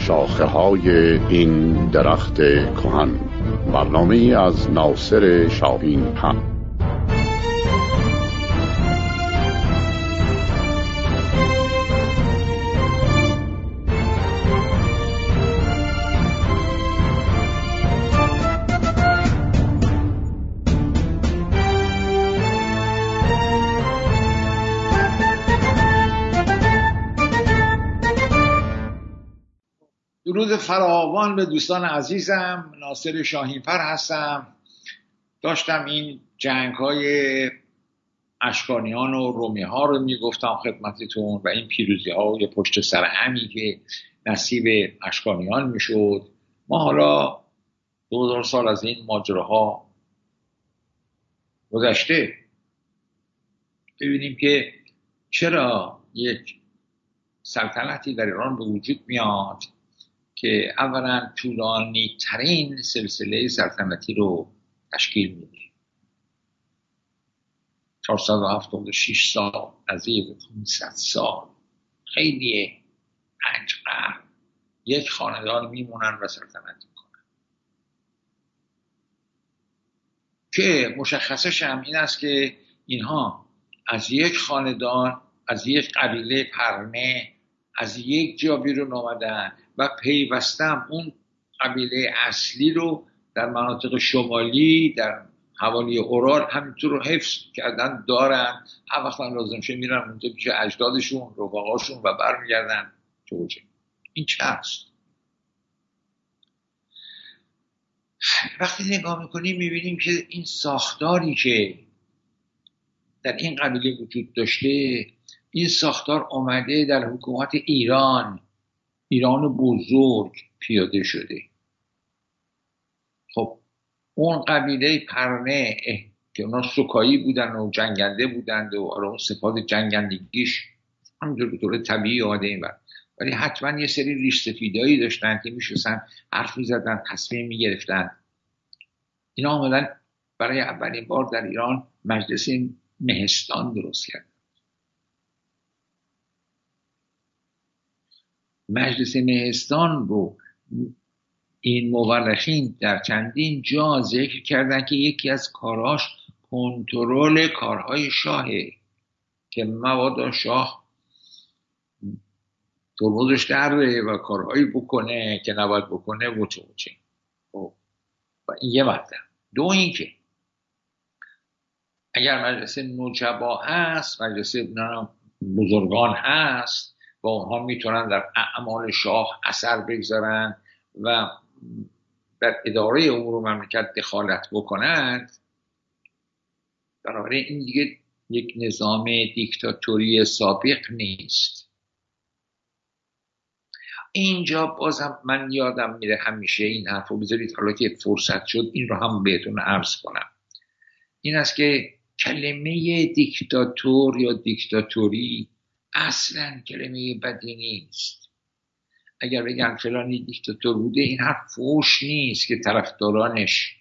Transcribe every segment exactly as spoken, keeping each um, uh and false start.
شاخه های این درخت کهن. برنامه از ناصر شاهین هم. درود فراوان به دوستان عزیزم. ناصر شاهین‌فر هستم. داشتم این جنگ های اشکانیان و رومی ها رو میگفتم خدمتتون و این پیروزی ها و پشت سر همی که نصیب اشکانیان میشد. ما حالا دو هزار سال از این ماجراها گذشته ببینیم که چرا یک سلطنتی در ایران به وجود میاد که اولا طولانی ترین سلسله سلطنتی رو تشکیل میده. چهارصد و هفتاد و شش سال نزدیک پانصد سال، خیلی پنج قرن یک خاندان میمونن و سلطنت میکنن که مشخصش هم این است که اینها از یک خاندان، از یک قبیله پرنه، از یک جا بیرون آمدن و پیوستم اون قبیله اصلی رو در مناطق شمالی در حوالی اورال همینطور رو حفظ کردن دارن. هر وقت هم لازم شه میرن اونجا پیش اجدادشون، رفقاشون و برمیگردن. چوچه این چه هست؟ وقتی نگاه میکنیم میبینیم که این ساختاری که در این قبیله وجود داشته، این ساختار آمده در حکومت ایران ایران بزرگ پیاده شده. خب اون قبیله پرنه که اونا سکایی بودن و جنگنده بودند و اون سپاه جنگندگیش همونجور به طور طبیعی آمده این بر، ولی حتما یه سری ریش سفیدایی داشتن که میشستن حرف میزدن، تصمیم میگرفتن. اینا آمدن برای اولین بار در ایران مجلس مهستان درست کرد. مجلس مهستان رو این مورخین در چندین جا ذکر کردن که یکی از کاراش کنترل کارهای شاهه که مبادا شاه ترمزش درده و کارهایی بکنه که نباید بکنه و چه و چه. و این یه مطلب. دو این که اگر مجلس نجبا هست، مجلس بزرگان هست و اونها میتونن در اعمال شاه اثر بگذارن و در اداره امور مملکت دخالت بکنند، بنابراین این دیگه یک نظام دیکتاتوری سابق نیست. اینجا بازم من یادم میره همیشه این حرف رو بذارید، حالا که فرصت شد این رو هم بهتون عرض کنم. این است که کلمه دیکتاتور یا دیکتاتوری اصلا کلمه بدی نیست. اگر بگن فلانی دیکتاتور بوده، این حرف فوش نیست که طرفدارانش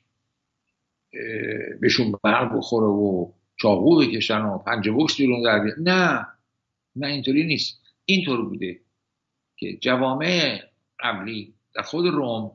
بهشون بر بخوره و چاقو بکشن و پنجه بوکس بیرون در بیان. نه نه اینطوری نیست. اینطور بوده که جوامع قبلی در خود روم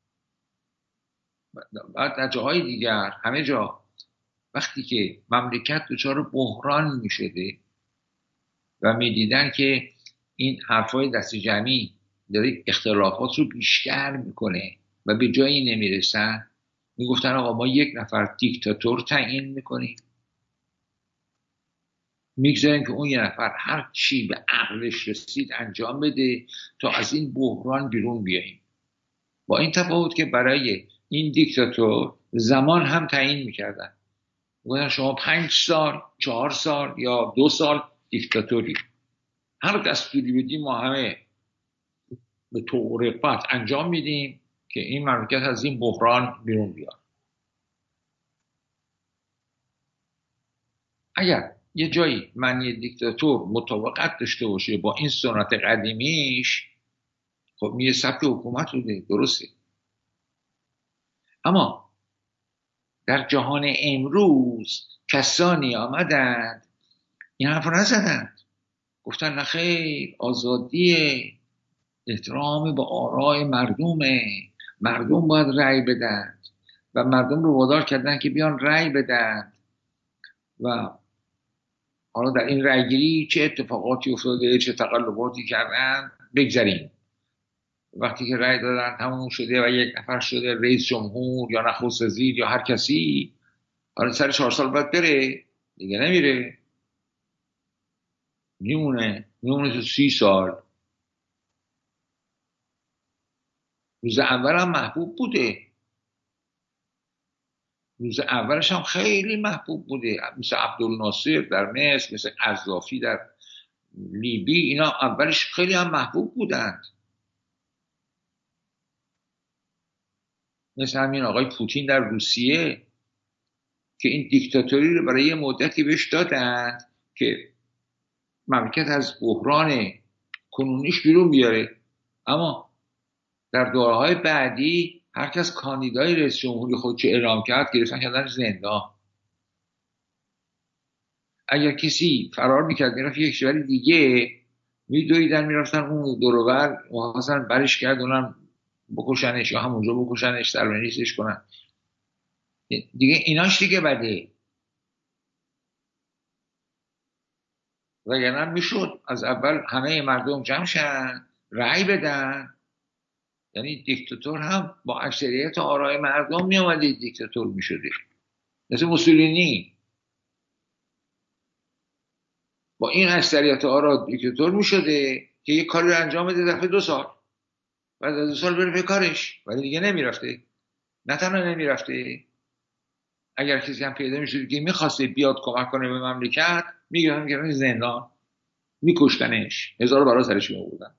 بعد در جاهای دیگر همه جا وقتی که مملکت دچار بحران می شده و می دیدن که این حرفای دست جمعی داره اختلافات رو بیشتر میکنه و به جایی نمیرسن، میگفتن آقا ما یک نفر دیکتاتور تعیین میکنیم، میگذاریم که اون یک نفر هر چی به عقلش رسید انجام بده تا از این بحران بیرون بیاییم. با این تفاوت که برای این دیکتاتور زمان هم تعیین میکردن، میگفتن شما پنج سال، چهار سال یا دو سال دیکتاتوری، هر دستوری بدیم ما همه به طور قطع انجام میدیم که این مملکت از این بحران بیرون بیاد. اگر یه جایی معنی دیکتاتور مطابقت داشته باشه با این سنت قدیمیش، خب میگه سبک حکومت بوده، درسته. اما در جهان امروز کسانی آمدند این حرف رو نزدند، گفتن نخیر، آزادیه، احترام با آرای مردمه. مردم باید رأی بدن و مردم رو وادار کردن که بیان رأی بدن و حالا در این رأیگیری چه اتفاقاتی افتاده، چه تقلباتی کردن بگذاریم. وقتی که رأی دادن تموم شده و یک نفر شده رئیس جمهور یا نخست وزیر یا هر کسی، حالا سر چهار سال باید بره دیگه، نمیره، میمونه میمونه تو سی سال. روز اول هم محبوب بوده، روز اولش هم خیلی محبوب بوده، مثل عبدالناصر در مصر، مثل قذافی در لیبی، اینا اولش خیلی هم محبوب بودند. مثل همین آقای پوتین در روسیه که این دیکتاتوری رو برای یه مدتی بهش دادند که مملکت از بحران کنونیش بیرون بیاره، اما در دوره‌های بعدی هر کس کاندیدای رئیس جمهوری خودش اعلام کرد گرفتن کردن زندان. اگر کسی فرار میکرد میرفت یک کشور دیگه، میدویدن میرفتن اون دور و بر محاصرن برش گردونن بکشنش یا همونجا بکشنش، سربنیستش کنن دیگه. ایناش دیگه بده. وگرنه میشد از اول همه مردم جمع شن رأی بدن، یعنی دیکتاتور هم با اکثریت آرای مردم میامده دیکتاتور میشده، مثل موسولینی با این اکثریت آرا دیکتاتور میشده که یک کاری رو انجام بده دفعه دو سال، بعد از دو سال بره به کارش، ولی دیگه نمیرفته. نه تنها نمیرفته، اگر کسی هم پیدا میشد که میخواسته بیاد کمک کنه به مملکت، میگردن میگردن زندان، میکشتنش، هزار برا سرش میآوردن.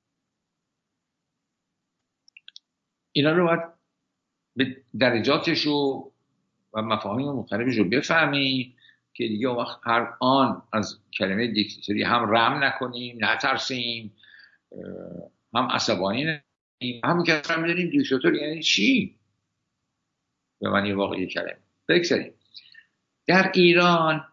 اینا رو باید به درجاتش و و مفاهیم مختلفش رو بفهمیم که دیگه اون وقت هر آن از کلمه دیکتاتوری هم رم نکنیم، نترسیم، هم عصبانی نکنیم، هم که اصلا میدونیم دیکتاتور یعنی چی به معنی واقعی کلمه. بگذاریم در ایران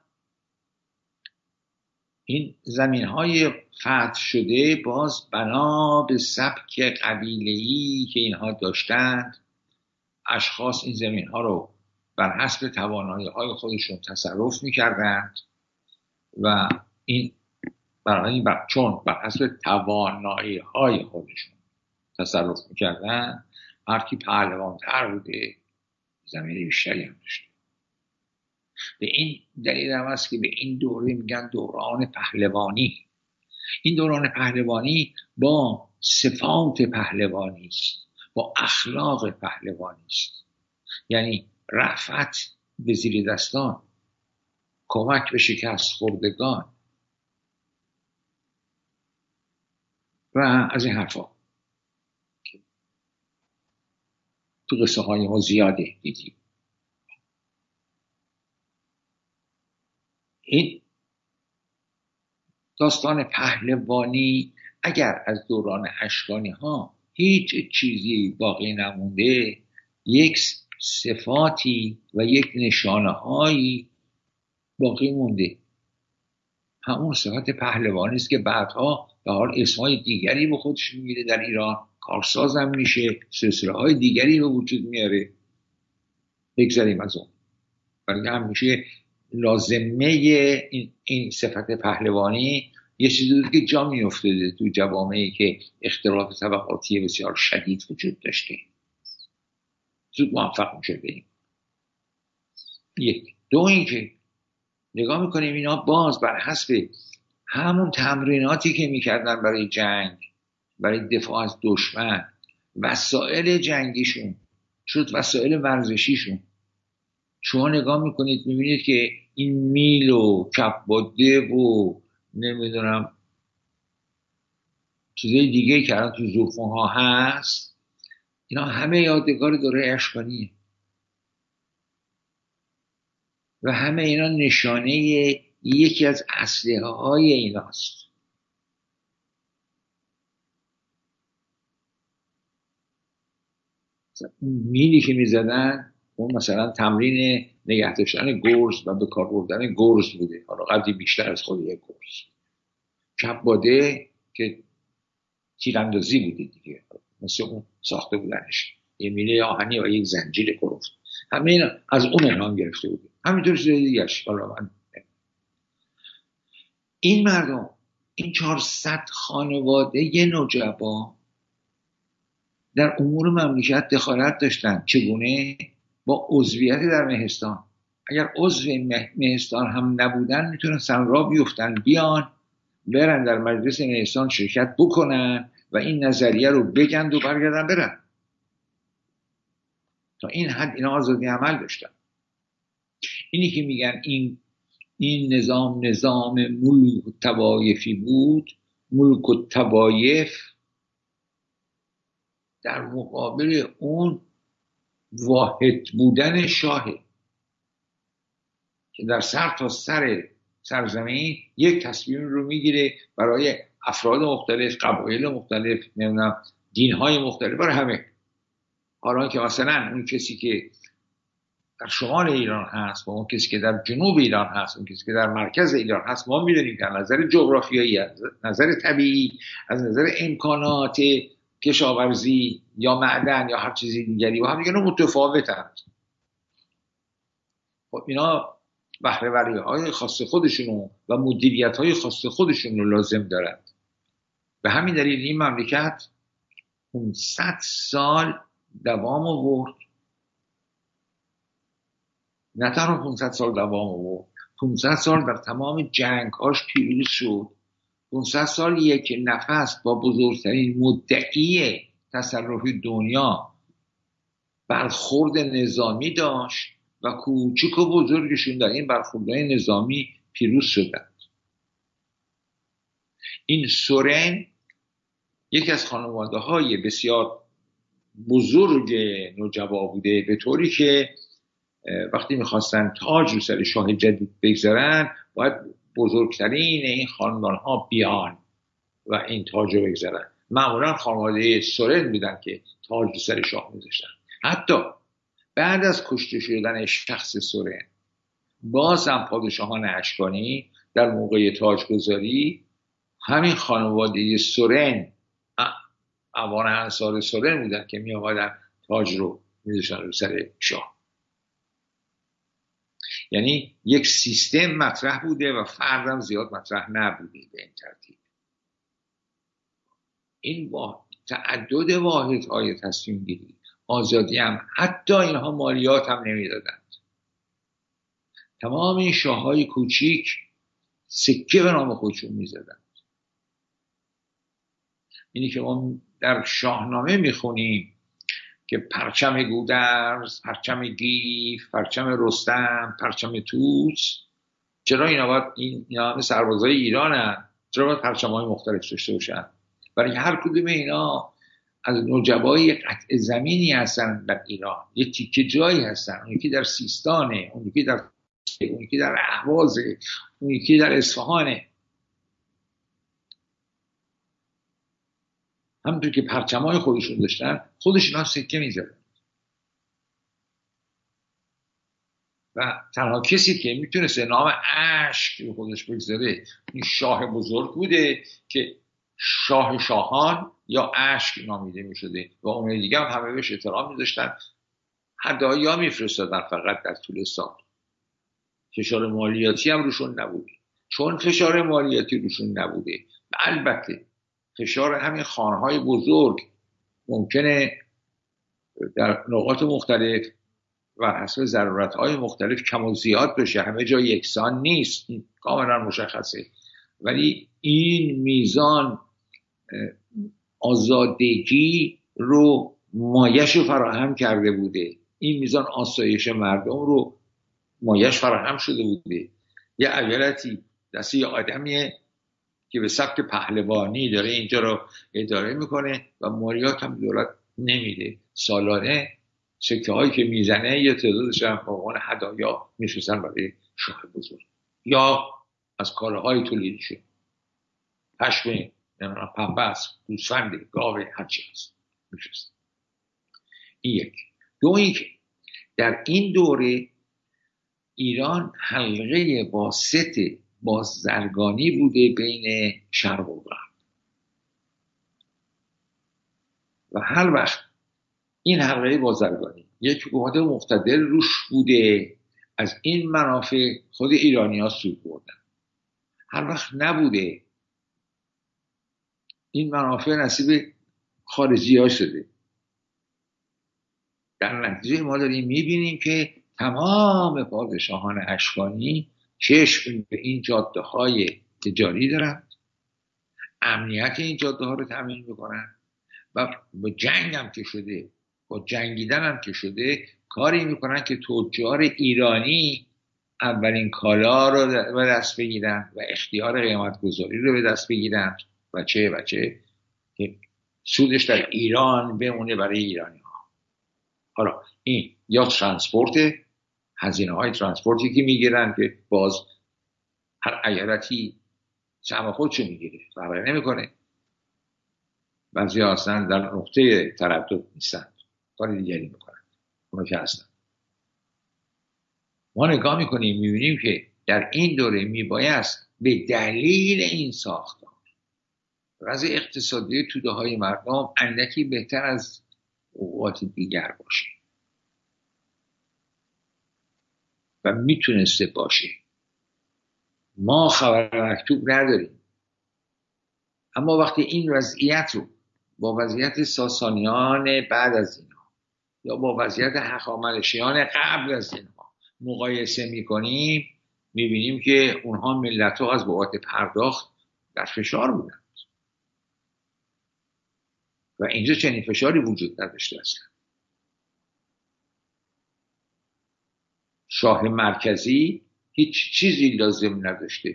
این زمین های فتح شده باز بنا به سبک قبیله‌ای که اینها داشتند، اشخاص این زمین ها رو بر حسب توانایی های خودشون تصرف میکردند و این برای بر... چون بر حسب توانایی های خودشون تصرف میکردند، هر کی پهلوان تر بوده زمین بیشتری هم داشته. به این دلیل هم است که به این دوره میگن دوران پهلوانی. این دوران پهلوانی با صفات پهلوانی است، با اخلاق پهلوانی است، یعنی رأفت به زیر دستان، کمک به شکست خوردگان و از این حرفا تو قصه های ما زیاده دیدیم. این داستان پهلوانی اگر از دوران اشکانی ها هیچ چیزی باقی نمونده، یک صفاتی و یک نشانه هایی باقی مونده، همون صفت پهلوانی است که بعدها به حال اسمای دیگری به خودش میگیره. در ایران کارساز هم میشه، سلسله های دیگری به وجود میاره. بگذاریم از اون، برای همیشه لازمه این, این صفت پهلوانی یه چیزی که جا میافتاده تو جوامعی که اختلاف طبقاتی بسیار شدید وجود داشته، زود موفق میشه بریم. یک دو اینکه نگاه میکنیم اینا باز بر حسب همون تمریناتی که میکردن برای جنگ، برای دفاع از دشمن، وسایل جنگیشون شد وسایل ورزشیشون. شما نگاه میکنید میبینید که این میل و کپباده و نمیدونم چیزای دیگه که الان تو زوفون ها هست، اینا همه یادگار دوره اشکانیه و همه اینا نشانه یکی از اسلحه های ایناست. میلی که میزدن اون مثلا تمرین نگه داشتن گرز و به کار بردن گرز بوده، حالا قدری بیشتر از خود یک گرز. کپباده که تیراندازی بوده دیگه، مثل اون ساخته بودنش، یه میله آهنی و یک زنجیر کلفت، همه اینا از اون الهام گرفته بوده. همینطور چیز دیگه‌اش. این مردم، این چهارصد خانواده نجبا در امور مملکت دخالت داشتن. چگونه؟ با عضویت در مهستان. اگر عضو مهستان هم نبودن میتونن راه بیفتن، بیان برن در مجلس مهستان شرکت بکنن و این نظریه رو بگن و برگردن برن. تا این حد اینا آزادی عمل داشتن. اینی که میگن این این نظام نظام ملک و توایفی بود، ملک و توایف در مقابل اون واحد بودن شاهه که در سر تا سر سرزمین یک تصمیم رو میگیره برای افراد مختلف، قبایل مختلف، نمیدونم دینهای مختلف، برای همه. حالا که مثلا اون کسی که در شمال ایران هست و اون کسی که در جنوب ایران هست، اون کسی که در مرکز ایران هست، ما میدونیم که از نظر جغرافیایی، از نظر طبیعی، از نظر امکانات کشاورزی یا معدن یا هر چیزی دیگری و هم دیگه متفاوتند. خب اینا بهره‌وری های خاص خودشونو و مدیریت های خاص خودشون رو لازم دارند. به همین دلیل این مملکت پانصد سال دوام آورد. نه تنها پانصد سال دوام آورد، پانصد سال در تمام جنگ‌هاش پیروز شد. پانصد سال یک نفس با بزرگترین مدعی تصرف دنیا برخورد نظامی داشت و کوچک و بزرگشون در این برخوردهای نظامی پیروز شدند. این سورن یکی از خانواده‌های بسیار بزرگ نجبا بوده، به طوری که وقتی میخواستن تاج رو سر شاه جدید بگذارن باید بزرگترین این خاندان‌ها بیان و این تاج رو بگذارن. معمولا خانواده سورن بودن که تاج رو سر شاه میذاشتن. حتی بعد از کشته شدن شخص سورن باز هم پادشاهان اشکانی در موقع تاجگذاری همین خانواده سورن، اوان انصار سورن بودن که می آمدن تاج رو میذاشتن رو سر شاه. یعنی یک سیستم مطرح بوده و فردم زیاد مطرح نبوده به این ترتیب. این با تعدد واحدهای تصمیم گیری، آزادی هم، حتی اینها مالیات هم نمیدادند. تمام این شاههای کوچیک سکه به نام خودشون میزدند. اینی که ما در شاهنامه میخونیم که پرچم گودرز، پرچم گیف، پرچم رستم، پرچم توس، چرا اینا باید این اینا همه سربازای ایرانن، چرا باید پرچم‌های مختلف داشته باشن؟ برای هر کدوم اینا از نجبای قطع زمینی هستن در ایران، یه تیکه جایی هستن. اون یکی در سیستانه، اون یکی در اون یکی در اهوازه، اون یکی در اصفهانه. همونطور که پرچمای خودشون داشتن، خودشون هم سکه می‌زدن. و تنها کسی که میتونست نام اشک به خودش بگذاره این شاه بزرگ بوده که شاه شاهان یا اشک نامیده میشده و اون دیگه هم همه بهش احترام میذاشتن، هدایا میفرستادن فقط در طول سال. فشار مالیاتی هم روشون نبوده. چون فشار مالیاتی روشون نبوده، البته فشار همین خانهای بزرگ ممکنه در نقاط مختلف و حسب ضرورت‌های مختلف کم و زیاد بشه، همه جا یکسان نیست، کاملا مشخصه. ولی این میزان آزادگی رو مایش فراهم کرده بوده، این میزان آسایش مردم رو مایش فراهم شده بوده. یه ایالتی دسته یه آدمیه که به سبک پهلوانی داره اینجا رو اداره میکنه و مالیات هم دولت نمیده. سالانه سکه هایی که میزنه یه تعدادش هم به عنوان هدایا میفرستن برای شاه بزرگ یا از کالاهای تولیدی شد، پشم، پنبه است، گوسفند، گاو، هر چی هست میفرستن. این یک. دو اینکه در این دوره ایران حلقه واسط بازرگانی بوده بین شرق و غرب. و هر وقت این حلقه بازرگانی یک قوت مقتدر روش بوده، از این منافع خود ایرانی ها سود بردن. هر وقت نبوده، این منافع نصیب خارجی ها شده. در نتیجه ما داریم میبینیم که تمام پادشاهان اشکانی چشم به این جاده های تجاری دارن، امنیت این جاده ها رو تامین میکنن و با جنگ هم که شده، با جنگیدن هم که شده، کاری میکنن که تجار ایرانی اولین کالا رو به دست بگیرن و اختیار قیمت گذاری رو به دست بگیرن و چه و چه که سودش در ایران بمونه برای ایرانی ها. حالا این یا ترانسپورت، هزینه های ترانسپورتی که میگیرن که باز هر ایالتی سهم خودشو میگیره، فرقی نمیکنه. بعضی ها اصلا در نقطه تردد نیستن، کار دیگری میکنن، اونو که هستن. ما نگاه میکنیم میبینیم که در این دوره میبایست به دلیل این ساختار وضع اقتصادی توده های مردم اندکی بهتر از اوقات دیگر باشه و میتونسته باشه. ما خبر مکتوب نداریم، اما وقتی این وضعیت رو با وضعیت ساسانیان بعد از اینا یا با وضعیت هخامنشیان قبل از اینا مقایسه میکنیم، میبینیم که اونها ملت ها از بابت پرداخت در فشار بودن و اینجا چنین فشاری وجود نداشته اصلا. شاه مرکزی هیچ چیزی لازم نداشته،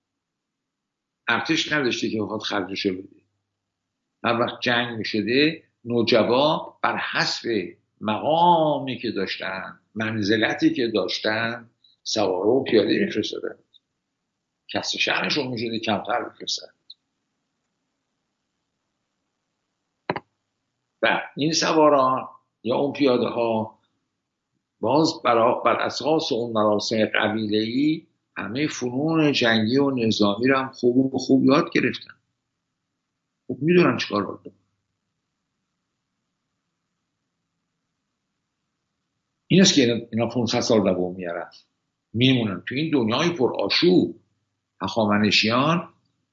ارتش نداشته که بخواد خرجشو بده. هر وقت جنگ میشده نوجبا بر حسب مقامی که داشتن، منزلتی که داشتن، سواره و پیاده میفرستادن. کسر شأنشون میشده کمتر بفرستن و این سواران یا اون پیاده ها باز بر اساس اون مراسم قبیله‌ای همه فنون جنگی و نظامی رو هم خوب و خوب یاد گرفتن. خوب میدونن چیکار باید بکنن. این است که اینا پانصد سال دوام میارن، میمونن تو این دنیای پر آشوب. هخامنشیان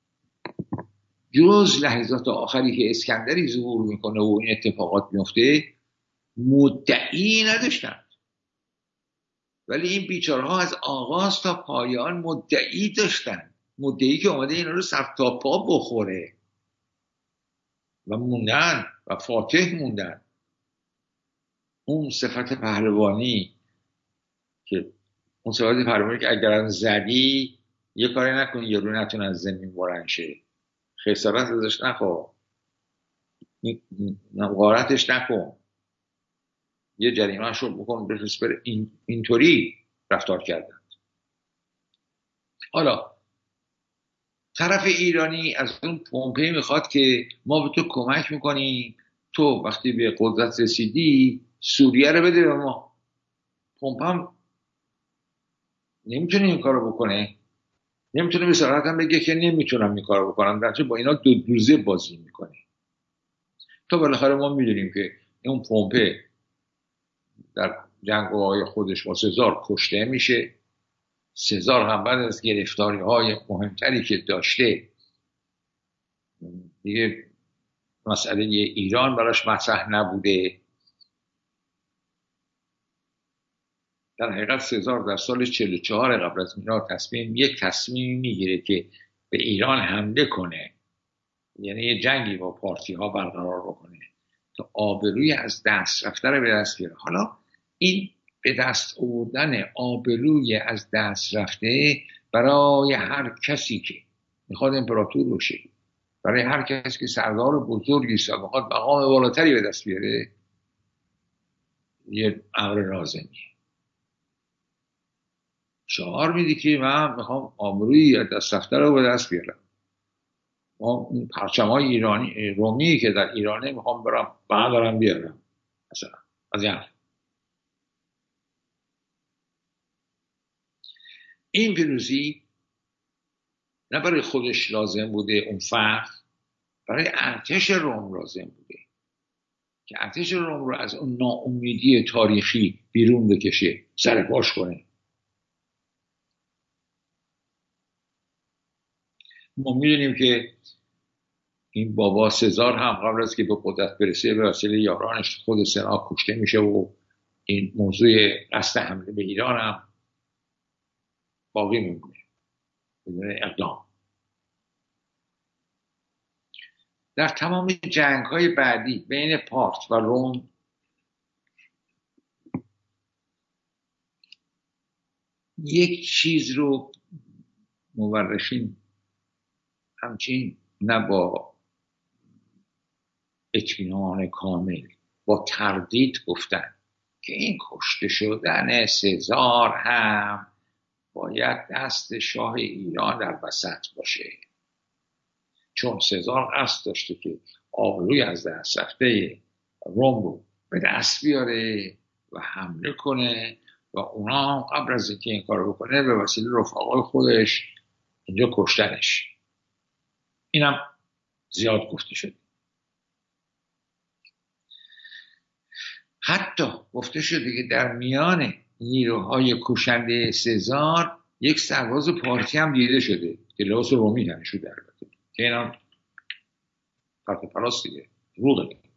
جز لحظات آخری که اسکندری ظهور میکنه و این اتفاقات میفته مدعی نداشتن، ولی این بیچارها از آغاز تا پایان مدعی داشتن، مدعی که اومده اینا رو سر تا پا بخوره و موندن و فاتح موندن. اون صفت پهلوانی که اون صفت پهلوانی که اگر زدی یه کاری نکنی یه رو نتونه از زمین بلند شه، خسارت ازش نخوا، غارتش نکن، یه جریمه شو بکن بفرست بره. این اینطوری رفتار کردند. حالا طرف ایرانی از اون پومپی میخواد که ما به تو کمک میکنیم، تو وقتی به قدرت رسیدی سوریه رو بده به ما. پومپی هم نمیتونه این کارو بکنه، نمیتونه به صراحت هم بگه که نمیتونم این کارو بکنم، درچه با اینا دو دوزه بازی میکنه. تا بالاخره ما میدونیم که اون پومپی در جنگ‌های خودش با سزار کشته میشه. سزار هم بعد از گرفتاری های مهمتری که داشته دیگه مسئله ایران براش مطرح نبوده. در حقیقت سزار در سال چهل و چهار قبل از میلاد تصمیم یک تصمیم میگیره که به ایران حمله کنه، یعنی یه جنگی با پارتی ها برقرار بکنه تا آبروی از دست رفته رو به دست بیاره. حالا این به دست آوردن آبروی از دست رفته برای هر کسی که میخواد امپراتور باشه، برای هر کسی که سردار بزرگی است و میخواد مقام بالاتری به دست بیاره، یه امر لازمیه. شعار میدی که من میخوام آبروی از دست رفته رو به دست بیارم، ما پرچمای ایرانی رومی که در ایرانه میخوام برم بردارم بیارم مثلا. از این این پیروزی نه برای خودش لازم بوده، اون فرد برای ارتش روم لازم بوده. که ارتش روم رو از اون ناامیدی تاریخی بیرون بکشه، سرپاش کنه. ما میدونیم که این بابا سزار هم قبل از که به قدرت برسه به وسیله یارانش خود سنا کشته میشه و این موضوع قصد حمله به ایران هم باقی میمونه بدون اقدام. در تمام جنگ های بعدی بین پارت و روم یک چیز رو مورخین همچین نه با اطمینان کامل، با تردید گفتن که این کشته شدن سزار هم باید دست شاه ایران در وسط باشه، چون سزار قصد داشته که آبروی از دست رفته روم رو به دست بیاره و حمله کنه و اونا قبل از اینکه این کارو بکنه به وسیله رفقای خودش اینجا کشتنش. اینم زیاد گفته شده. حتی گفته شده که در میان نیروهای کشنده سزار یک سرباز پارتی هم دیده شده که لباس رومی تنش شده، البته که اینا پرت پلاس دیگه رو داره.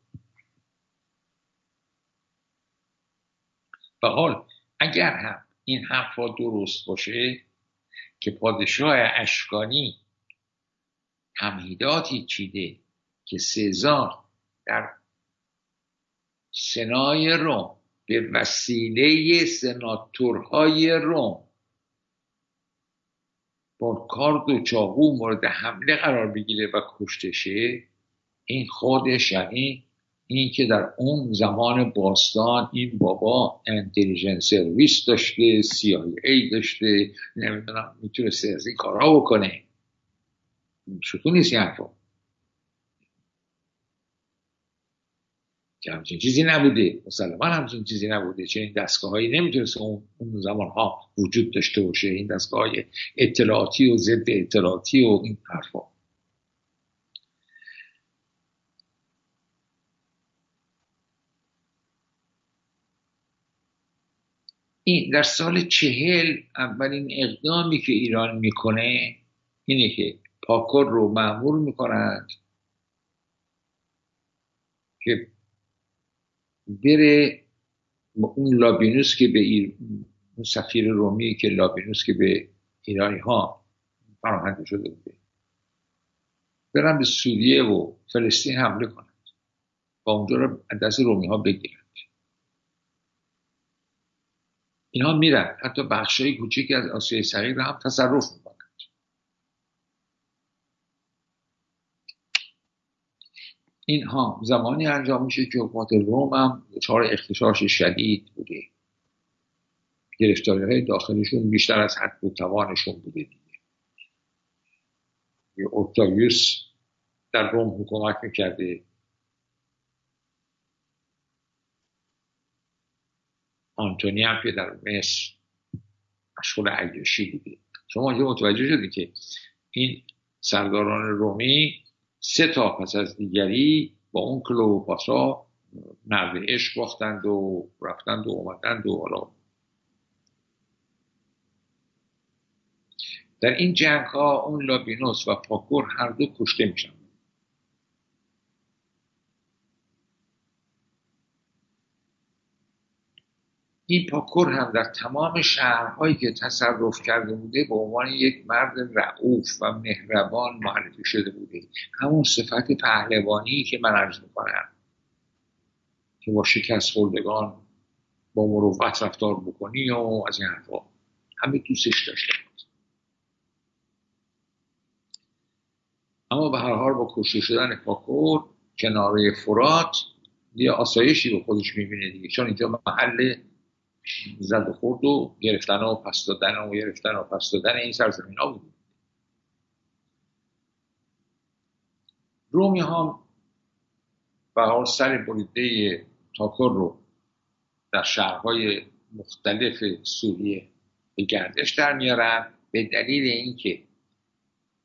به حال اگر هم این حرفا درست باشه که پادشاه اشکانی تمهیداتی چیده که سزار در سنای روم به وسیله سناتورهای روم با کارد و چاقو مورد حمله قرار بگیره و کشته شه، این خودش یعنی این که در اون زمان باستان این بابا انتلیجنس سرویس داشته، سی آی ای داشته، نمیدونم میتونسته از این کارها بکنه. شکون نیست این حرفا که همچین چیزی نبوده، مسلما همچین چیزی نبوده، چه این دستگاه هایی نمیتونست اون, اون زمان ها وجود داشته باشه، این دستگاه های اطلاعاتی و ضد اطلاعاتی و این حرفا. این در سال چهل اولین اقدامی که ایران میکنه اینه که پاکور رو مأمور میکنند که بره اون لابینوس که به ایر... اون سفیر رومی که لابینوس که به ایرانی ها پناهنده شده بوده، برن به سوریه و فلسطین حمله کنند و اونجا رو دست رومی ها بگیرند. اینها میرن حتی بخشای کوچیکی از آسیای صغیر رو هم تصرف میکنند. اینها زمانی انجام میشه که حکومت روم هم دچار اغتشاش شدید بوده، گرفتاری‌های داخلشون بیشتر از حد و توانشون بوده دیگه. اوکتاویوس در روم حکومت میکرده، آنتونی هم که در مصر مشغول عیاشی بوده. شما اینجا متوجه شدید که این سرداران رومی سه تا پس از دیگری با اون کلئوپاترا نرد عشق باختند و رفتند و اومدند و حالا در این جنگ ها اون لابینوس و پاکور هر دو کشته میشن. این پاکور هم در تمام شهرهایی که تصرف کرده بوده به عنوان یک مرد رئوف و مهربان معرفی شده بوده، همون صفت پهلوانی که من عرض میکنم که با شکست خوردگان با مروت رفتار بکنی و از این حرفا همه دوستش داشته بود. اما به هر حال با کشته شدن پاکور کناره فرات یه آسایشی به خودش میبینه دیگه، چون اینجا محل زد و خورد و گرفتن و پس دادن و گرفتن و پس دادن این سرزمین ها بود. رومی ها به حال سر بریده تاکور رو در شهرهای مختلف سوریه به گردش در میارن به دلیل اینکه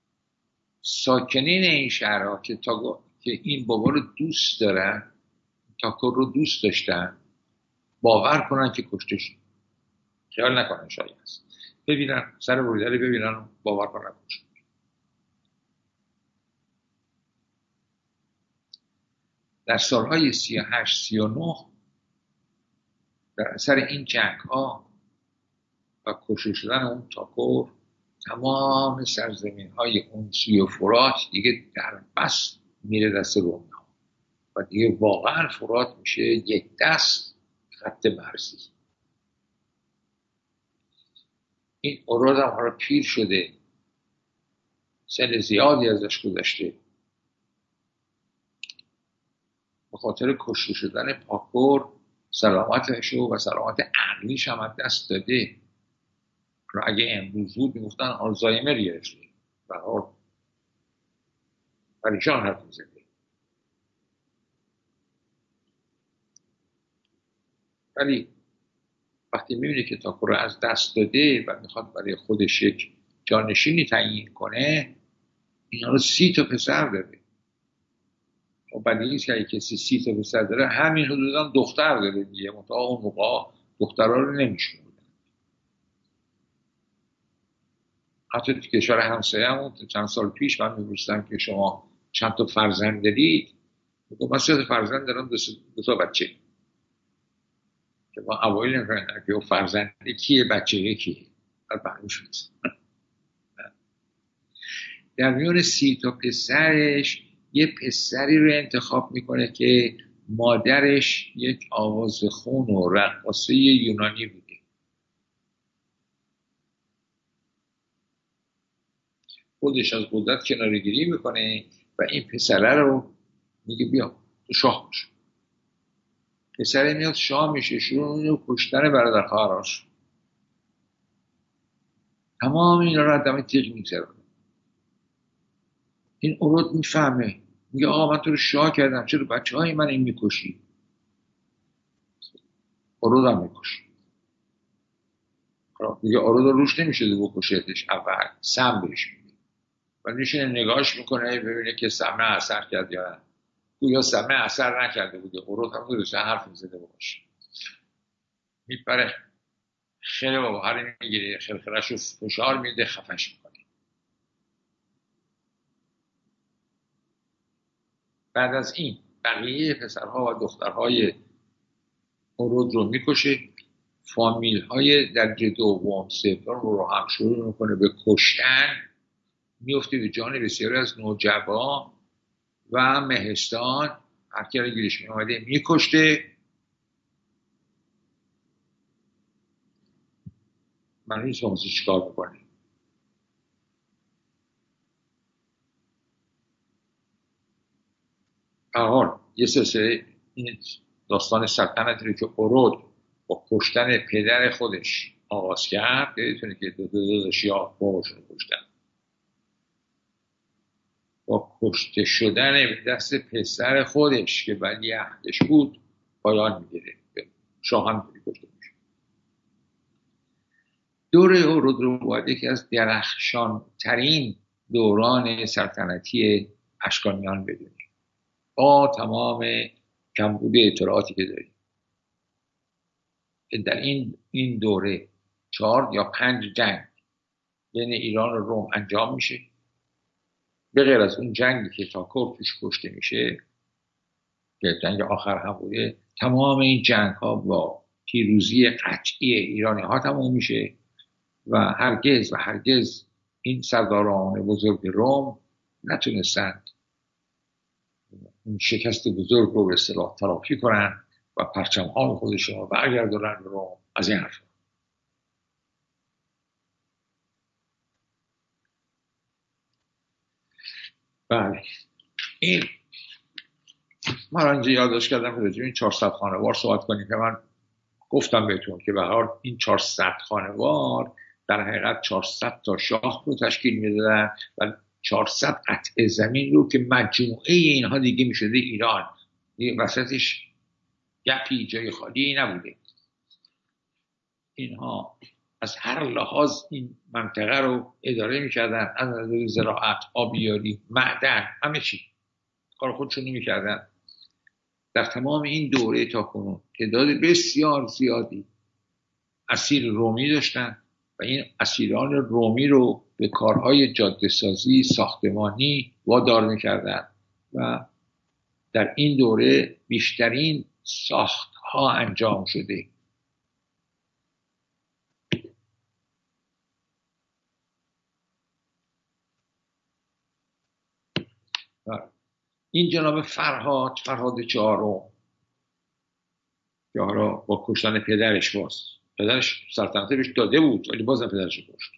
ساکنین این شهرها که تا که این بابا رو دوست دارن تاکور رو دوست داشتن باور کنن که کشته شد، خیال نکنن شاید است، ببینن سر بریده ببینن باور کنن کشته. در سالهای سی و هشت سی و نه در اثر این جنگ ها و کشته شدن اون تاکور تمام سرزمین های اون سوی فرات دیگه در بس میره دست رومی ها و دیگه واقعا فرات میشه یک دست خط مرزی. این اوراد هم حالا پیر شده، سن زیادی ازش گذشته، به خاطر کشته شدن پاکور سلامتش و سلامت عقلیش هم دست داده. اگه امروز بود میگفتن آلزایمر گرفته و ها پریشان حرف میزده. ولی وقتی میبینه که تاکور رو از دست داده و میخواد برای خودش یک جانشینی تعیین کنه، اینا رو سی تا پسر داره. و بدیهی است که اگه کسی سی تا پسر داره همین حدودا دختر داره دیگه، منتها اون موقع دخترها رو نمیشونه. حتی تو کشور همسایه‌مون چند سال پیش من می‌پرسیدم که شما چند تا فرزند دارید؟ میگم من سه تا فرزند دارم، دو تا بچه. که ما اوایل نمی‌فهمیدم که فرزند کیه بچه کیه. بعد معلوم شد. در میون سی تا پسرش یه پسری رو انتخاب میکنه که مادرش یک آوازخون و رقاصه یونانی بوده. خودش از قدرت کناره‌گیری میکنه و این پسره رو میگه بیا تو شاه باش. پسره میاد شاه میشه، شروع میکنه کشتن برادر خواهرش. تمام اینا رو دم تیغ میگذرونه. این اوراد میفهمه، میگه آقا من تو رو شاه کردم، چرا بچه های من این میکشی؟ اوراد هم میکشی. دیگه اوراد روش نمیشه دو بکشتش، اول سم بهش میده و میشه نگاهش میکنه ببینه که سمه اثر کرد یا نه. یا سمه اثر نکرده بوده، اوراد هم درسته حرف میزده باشه. میپره خیلی بابا هر میگیره، خلخلش رو فشار میده، خفش میکنه. بعد از این بقیه پسرها و دخترهای اوراد رو میکشه. فامیل های درجه دوم سوم رو هم شروع میکنه به کشتن، میفته به جان بسیاری از نوجوان و مهستان. هر کی رو گیرش میامده میکشته. من نیست همونسی چیکار میکنه. احال یه سلسله این داستان سلطنتی رو که اوراد با کشتن پدر خودش آغاز کرد، یادتونه که دو دو دو شیاه باباشون کشتن، با کشته شدن دست پسر خودش که ولیعهدش بود پایان میگیره. شاه هم کشته میشه. دوره اوراد رو باید یکی از درخشان ترین دوران سلطنتی اشکانیان بدونیم، با تمام کمبود اطلاعاتی که داریم. در این این دوره چهار یا پنج جنگ بین ایران و روم انجام میشه. به غیر از اون جنگی که تاکور توش کشته میشه که جنگ آخر هم بوده، تمام این جنگ ها با پیروزی قطعی ایرانی ها تمام میشه و هرگز و هرگز این سرداران بزرگ روم نتونستند این شکست بزرگ رو به اصطلاح تلافی کنن و پرچم ها خودشون رو برگردونن به روم. از این حرف بله. این من اینجا یادداشت کردم که راجع به این چهارصد خانوار صحبت کنیم که من گفتم بهتون که به هر حال این چهارصد خانوار در حقیقت چهارصد تا شاه رو تشکیل میدادن و چهارصد قطعه زمین رو که مجموعه اینها دیگه میشده ایران. وسطش گپی جای خالی نبوده. اینها از هر لحاظ این منطقه رو اداره میکردن، از نظر زراعت، آبیاری، معدن، همه چی کار خودشونو میکردن. در تمام این دوره تا کنون تعداد بسیار زیادی اسیر رومی داشتن و این اسیران رومی رو به کارهای جاده سازی ساختمانی وادار میکردن و در این دوره بیشترین ساختها انجام شده. این جناب فرهاد فرهاد چهارم که حالا با کشتن پدرش باز پدرش سلطنت بهش داده بود ولی بازم پدرش کشت.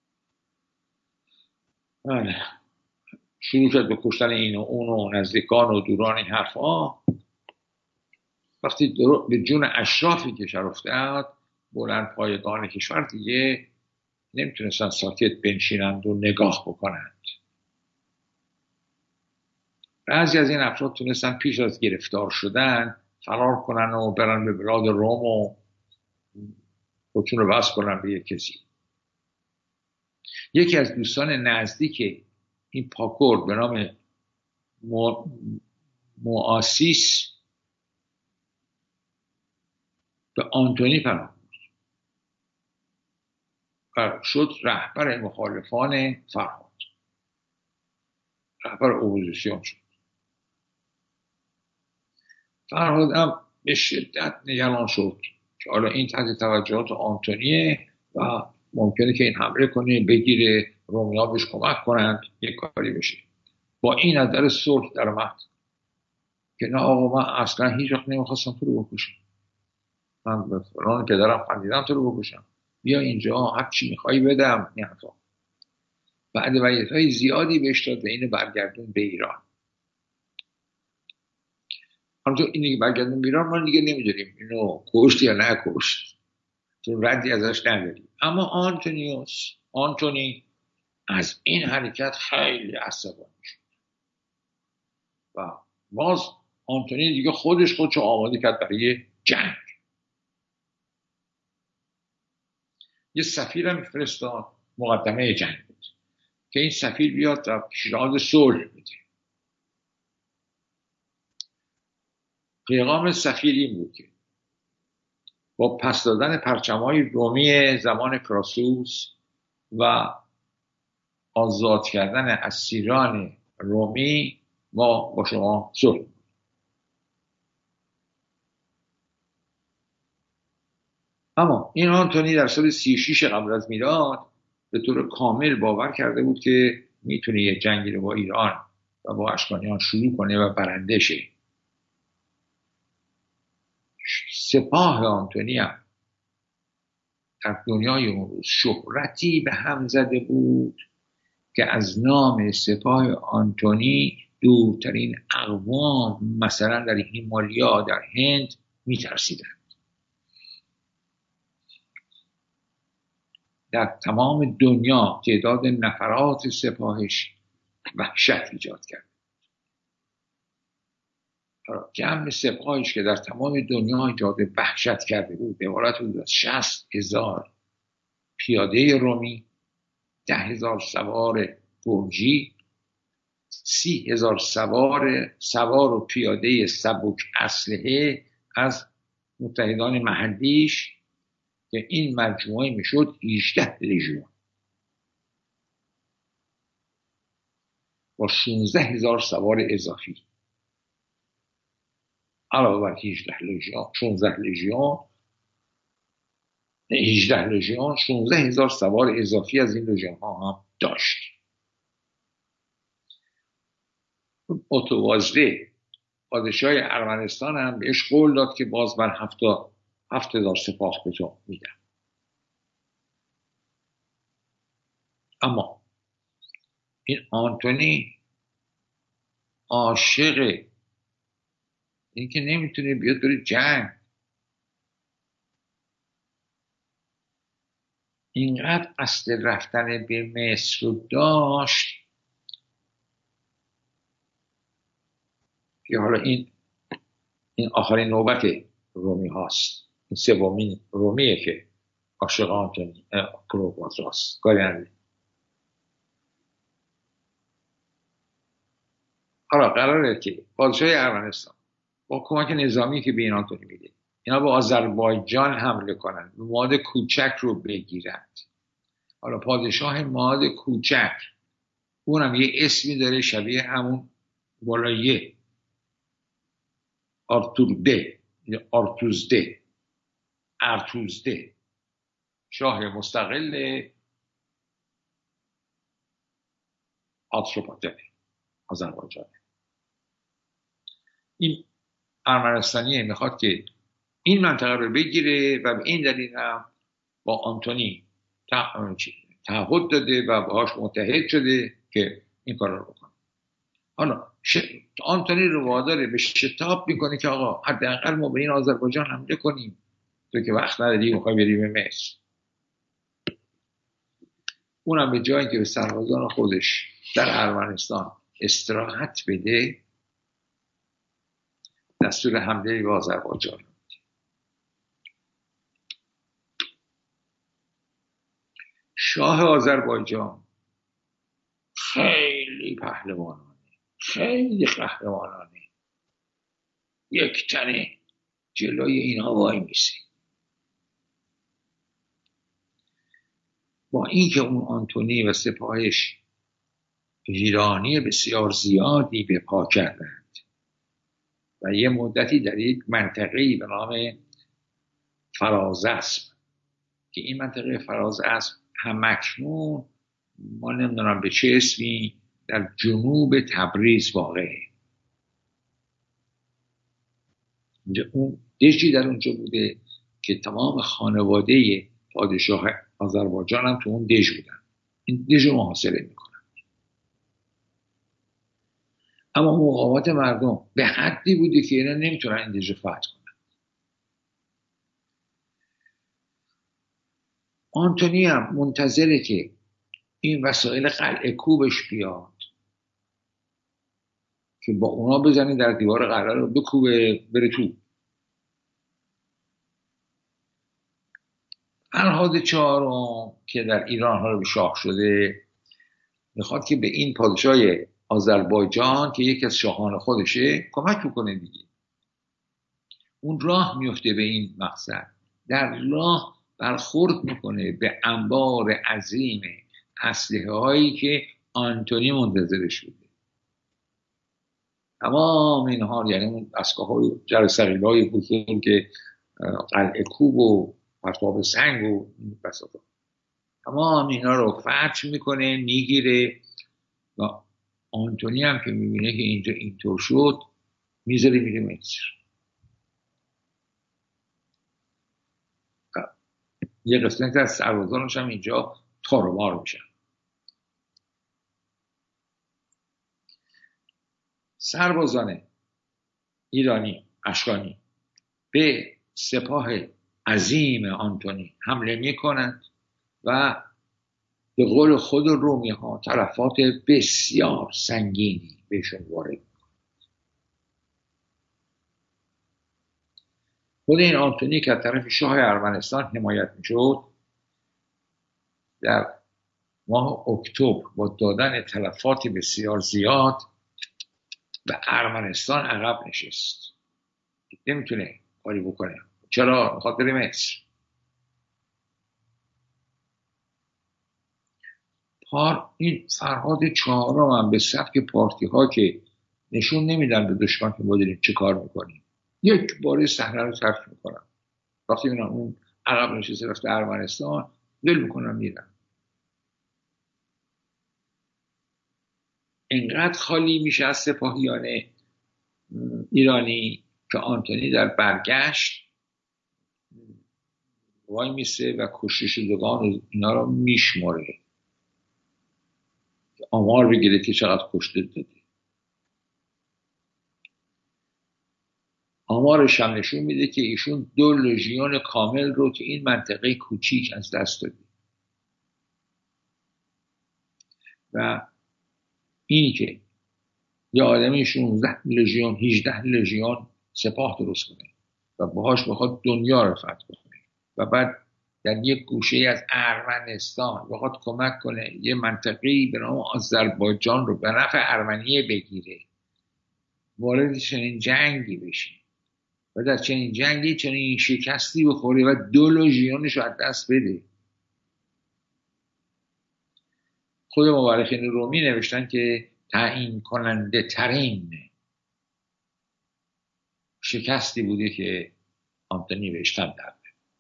بله شروع شد به کشتن این و اون و نزدیکان و دوران این حرفا. وقتی به جون اشرافی که شر افتاد بلند پایگان کشور دیگه نمیتونستن ساکت بنشینند و نگاه بکنند. بعضی از این افراد تونستن پیش از گرفتار شدن فرار کنن و برن به بلاد روم و خودشون رو بس کنن به یک کسی. یکی از دوستان نزدیک این پاکور به نام موآسیس به آنتونی پناه برد و شد رهبر مخالفان فرهاد، رهبر اپوزیسیون شد. فرهاد هم به شدت نگران شد که حالا این تحت توجهات آنتونیه و ممکنه که این حمله کنه بگیره رومیا بهش کمک کنند یک کاری بشه. با این از در صلح در اومد که نه آقا من اصلا هیچ وقت نمیخواستم تو رو بکشم، من به فلان پدرم خندیدم تو رو بکشم، بیا اینجا هر چی میخوایی بدم. نه بعد وعیدهای زیادی بهش داد و اینو برگردون به ایران. همونطور اینو برگردون به ایران ما دیگه نمیدونیم اینو کشت یا نه کشت چون ردی ازش نداریم. اما آنتونیوس آنتونی از این حرکت خیلی عصبانی شد و باز آنتونی دیگه خودش خودشو آماده کرد برای جنگ. یه سفیر هم فرستاد مقدمه جنگ بود که این سفیر بیاد و پیشنهاد صلح بده. پیغام سفیر این بود که با پس دادن پرچم‌های رومی زمان کراسوس و آزاد کردن اسیران رومی ما با شما صلح. اما این آنتونی در سال سی و شش قبل از میلاد به طور کامل باور کرده بود که میتونه یه جنگی رو با ایران و با اشکانیان شروع کنه و برنده شه. سپاه آنتونی هم در دنیای اون روز شهرتی به هم زده بود که از نام سپاه آنتونی دورترین اقوام مثلا در هیمالیا در هند میترسیدند. در تمام دنیا تعداد نفرات سپاهش وحشت ایجاد کرد. جمع سپاهش که در تمام دنیا ایجاد وحشت کرده بود عبارت بود از شصت هزار پیاده رومی، ده هزار سوار گرجی، سی هزار سوار سوار و پیاده سبک اسلحه از متحدان محلیش که این مجموعه میشد هجده لژیون با شانزده هزار سوار اضافی. علاوه بر هجده لژیون شانزده لژیون هجده لژیون شانزده هزار سوار اضافی از این لژیون ها هم داشت. اتووازده پادشاه ارمنستان هم بهش قول داد که باز بر هفته هفت هزار سپاه به تو میدم. اما این آنتونی عاشق این که نمیتونه بیاد بره جنگ، اینقدر قصد رفتن به مصر رو داشت که حالا این این آخرین نوبت رومی هاست، این سومین رومیه که عاشق آنتونی کلئوپاتراست. کاری نداره. حالا قراره که پادشاه ارمنستان با کمک نظامی که به این آنتونی میده اینا به آذربایجان حمله کنن، ماد کوچک رو بگیرند. حالا پادشاه ماد کوچک اونم یه اسمی داره شبیه همون بالاییه، آرتورده یا آرتوزده، ارتوزده، شاه مستقل آتروپاتن آذربایجان. این ارمنستانیه میخواد که این منطقه رو بگیره و به این دلیل هم با آنتونی تعهد داده و باهاش متحد شده که این کار رو بکنه. حالا ش... آنتونی رو واداره به شتاب میکنه که آقا حداقل ما به این آذربایجان حمله کنیم، تو که وقت نداری میخوای بریم به مصر. اونم به جایی که به سربازان خودش در ارمنستان استراحت بده دستور حمله به آذربایجان. شاه آذربایجان خیلی پهلوانانه، خیلی قهرمانانه، یک تنه جلوی اینها وای میسه. با اینکه اون آنتونی و سپاهش ایرانی بسیار زیادی به پا کردند و یه مدتی در یک منطقه‌ای به نام فرازاسب که این منطقه فرازاسب همکنون ما نمیدونم به چه اسمی در جنوب تبریز واقعه. اون دژی در اونجا بوده که تمام خانواده پادشاه آذربایجان هم تو اون دژ بودن. این دژ رو محاصره میکنن. اما مقاومت مردم به حدی بوده که اینا نمیتونن این دژ رو فتح کنن. آنتونی هم منتظره که این وسایل قلعه کوبش بیاد که با اونا بزنه در دیوار قلعه رو بکوبه بره تو. فرهاد چهارم که در ایران ها رو به شاه شده میخواد که به این پادشاه آذربایجان که یکی از شاهان خودشه کمک بکنه دیگه. اون راه میفته به این مقصد، در راه برخورد میکنه به انبار عظیم اسلحه هایی که آنتونی منتظرش بوده. تمام اینها یعنی اون اسلحه های جرثقیل های بزرگ که قلعه کوب و پرتاب سنگ و بساطا تمام اینا رو فتح میکنه، میگیره و آنتونی هم که میبینه که اینجا اینطور شد میذاره میره مصر. یه قسمت از سربازانش هم اینجا تارومار میشن. سربازان ایرانی اشکانی به سپاه عظیم آنتونی حمله میکنند و به قول خود رومی ها تلفات بسیار سنگینی بهشون وارد میکنند. خود این آنتونی که از طرف شاه ارمنستان حمایت میشد در ماه اکتبر با دادن تلفات بسیار زیاد به ارمنستان عقب نشست. نمیتونه کاری بکنه. چرا؟ میخواد بره مصر. پار این فرهاد چهارم هم به سبک پارتی ها که نشون نمیدن به دشمن که ما داریم چه کار میکنیم، یک باره صحنه رو ترک میکنن. وقتی میبینن اون عقب نشسته رفته ارمنستان ول میکنن میرن. اینقدر خالی میشه از سپاهیان ایرانی که آنتونی در برگشت وای میسه و کشته شدگان اینا رو میشماره، آمار بگیره که چقدر کشته داده. آمارش هم نشون میده که ایشون دو لژیون کامل رو تو این منطقه کوچیک از دست داده و اینی که یه آدمی شانزده لژیون هجده لژیون سپاه درست کنه و باهاش بخواد دنیا رو فتح کنه و بعد در یک گوشه از ارمنستان بخواد کمک کنه یه منطقه‌ای به نام آذربایجان رو به نفع ارمنیه بگیره وارد چنین جنگی بشیم و در چنین جنگی چنین شکستی بخوره و دو لژیونش رو از دست بده. خود مورخین رومی نوشتن که تعیین کننده ترین شکستی بوده که آنتونی بهش تن درده.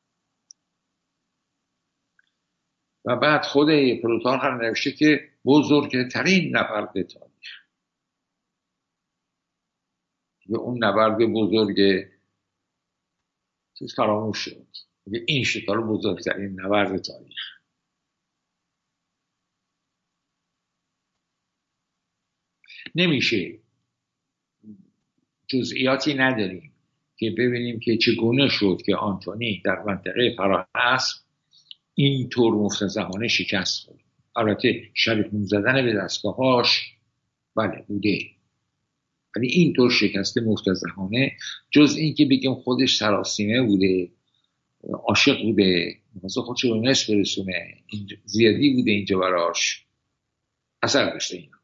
و بعد خود پلوتارخ هم نوشته که بزرگترین نبرد تاریخ، و اون نبرد بزرگ چیز فراموش شد، این شکار بزرگترین نبرد تاریخ. نمیشه، جزئیاتی نداریم که ببینیم که چگونه شد که آنتونی در منطقه فرااسب اینطور مفتضحانه شکست خورد. البته شریک زدن به دستگاهاش بله بوده، ولی اینطور شکست مفتضحانه جز این که بگیم خودش سراسیمه بوده، عاشق بوده، مثلا خودش رو نصف برسونه، زیادی بوده اینجا براش، اثر داشته اینا.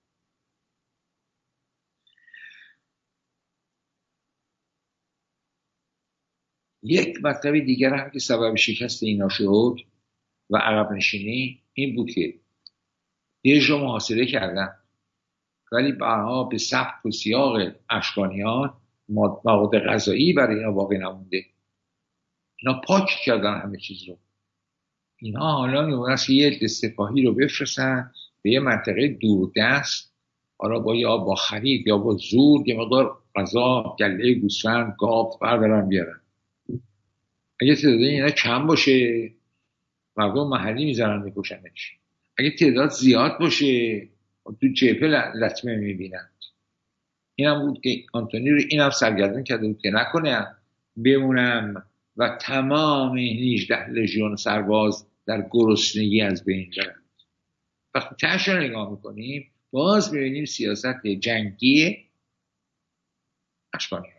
یک مطلب دیگر هم که سبب شکست اینا شد و عقب نشینی این بود که دیش رو محاصره کردن، ولی برها به سبک و سیاق اشکانیان مواد غذایی برای اینا باقی نمونده. اینا پاک کردن همه چیز رو. اینا حالا میمونه است که یه عده سپاهی رو بفرستن به یه منطقه دوردست، حالا با یا با خرید یا با زور یه مقدار غذا، گله گوسفند، گاو بردارن بیارن. اگه تعداد اینا کم باشه مردم محلی میذارن میکشنش، اگه تعداد زیاد باشه تو جبهه لطمه میبینن. این هم بود که آنتونی رو این هم سرگردان کرده بود که نکنه بمونم و تمام هجده لژیون سرباز در گرسنگی از بین برن. وقتی تهش رو نگاه میکنیم باز میبینیم سیاست جنگی اشکانیان.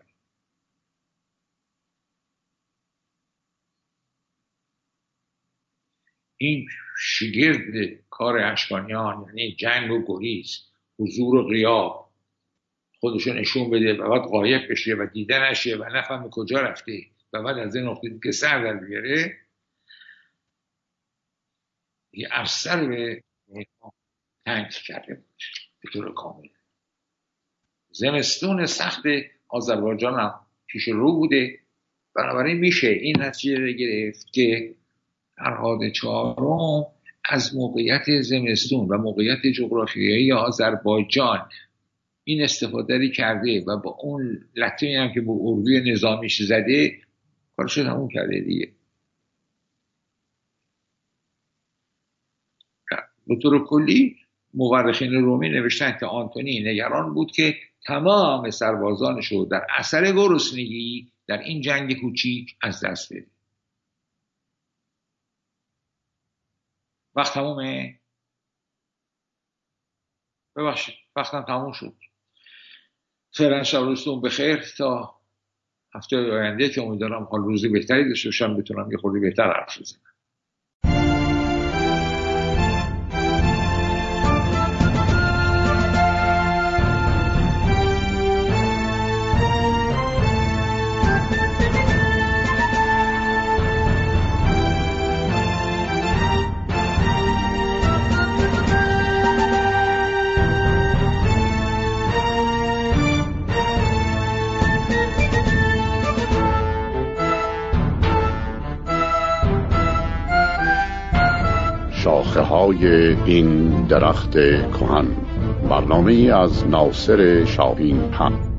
این شگرد کار اشکانیان، یعنی جنگ و گریز، حضور و غیاب، خودشو نشون بده و بعد غایب بشه و دیده نشه و نفهمه کجا رفته و بعد از این نقطه که سر در بیاره، یه افسر به تنگ کرده بود به طور کامل. زمستون سخت آذربایجان هم پیش رو بوده، بنابراین میشه این نتیجه رو گرفت که فرهاد چهارم از موقعیت زمستون و موقعیت جغرافیایی آذربایجان این استفاده کرده و با اون لطمی هم که با اردوی نظامیش زده کارش رو تموم کرده دیگه. به طور کلی مورخین رومی نوشتن که آنتونی نگران بود که تمام سربازانش رو در اثر گرسنگی در این جنگ کوچیک از دست بده. وقت تمومه؟ ببخشید وقتم تموم شد. فعلا شب روزتون بخیر تا هفته آینده که امیدوارم حال روزی بهتری داشته باشم، بتونم یه خورده بهتر حرف بزنم. شاخه‌های این درخت کهن. برنامه‌ای از ناصر شاهین هم.